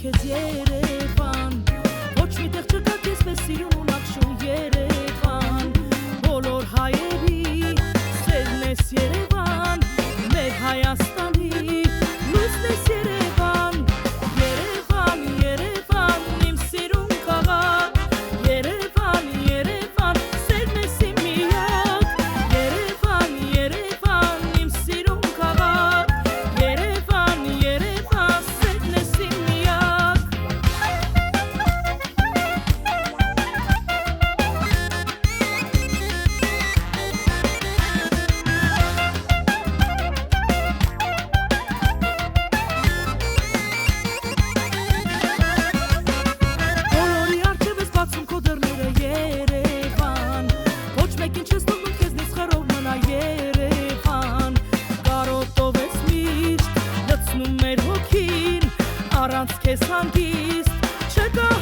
քեզ Երևան, ոչ միտեղ չկա քեզպես սիրուն ու նախշուն Երևան, բոլոր հայերի սերն ես Երևան, մեր Հայաստանի լույսն ես Երևան, Երևան, Երևան, իմ սիրուն քաղաք, Երևան, Երևան, սերն ես իմ միակ, Երևան, Երևան, իմ սիրուն քաղաք, Երևան, Երևան, սերն ես իմ միակ։ Բոլորի առջև ես բացում քո դռները Երևան, ոչ մեկին չես թողնում քեզնից խռով մնա Երևան, կարոտով ես միշտ լցնում մեր հոգին, առանց քեզ հանգիստ չկա